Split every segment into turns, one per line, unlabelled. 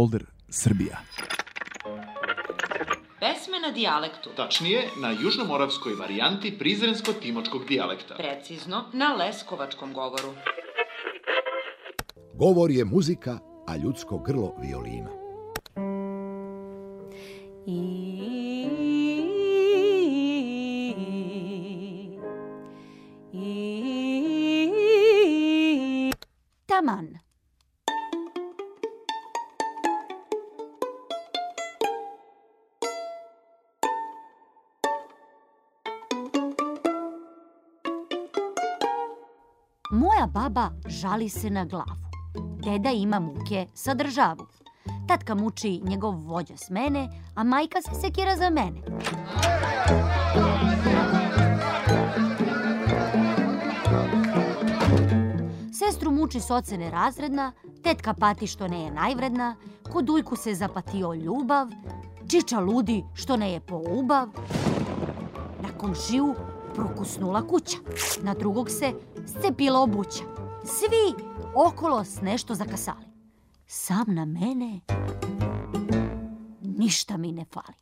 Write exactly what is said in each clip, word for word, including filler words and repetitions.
folder Srbija.
Pesme na dijalektu.
Tačnije, na južnomoravskoj varijanti prizrensko-timočkog dijalekta.
Precizno, na leskovačkom govoru.
Govor je muzika, a ljudsko grlo violina.
I... I... Taman. Moja baba žali se na glavu. Deda ima muke sa državu. Tatka muči njegov vođa s mene, a majka se sekira za mene. Sestru muči s ocene razredna, tetka pati što ne je najvredna, kod ujku se zapatio ljubav, čiča ludi što ne je poubav. Na komšiju prokusnula kuća, na drugog se scepila obuća. Svi okolo s nešto zakasali. Sam na mene ništa mi ne fali.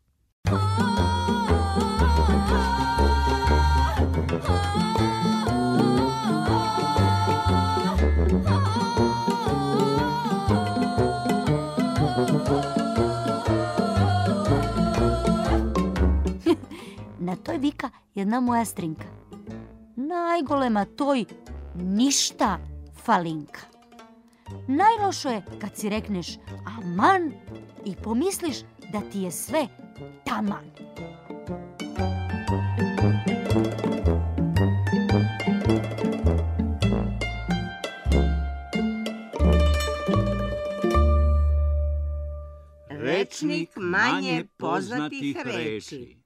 Na toj vika jedna moja strinka. Najgolema toj ništa falinka. Najlošo je kad si rekneš aman i pomisliš da ti je sve taman.
Rečnik manje poznatih reči.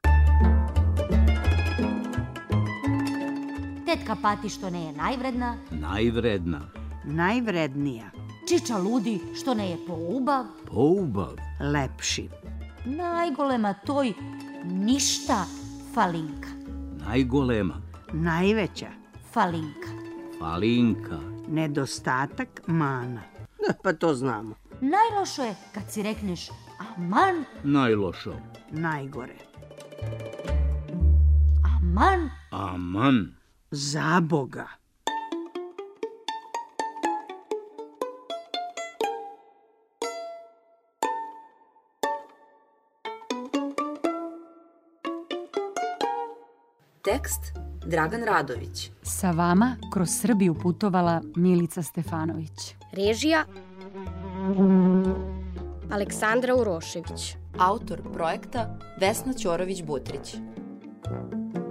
Tetka pati što ne je najvredna.
Najvredna.
Najvrednija.
Čiča ludi što ne je poubav.
Poubav.
Lepši.
Najgolema toj ništa falinka.
Najgolema.
Najveća.
Falinka.
Falinka.
Nedostatak mana.
Pa to znamo.
Najlošo je kad si rekneš aman.
Najlošo.
Najgore.
Aman.
Aman.
Zaboga.
Tekst Dragan Radović.
Sa vama kroz Srbiju putovala Milica Stefanović.
Režija Aleksandra Urošević.
Autor projekta Vesna Ćorović-Butrić.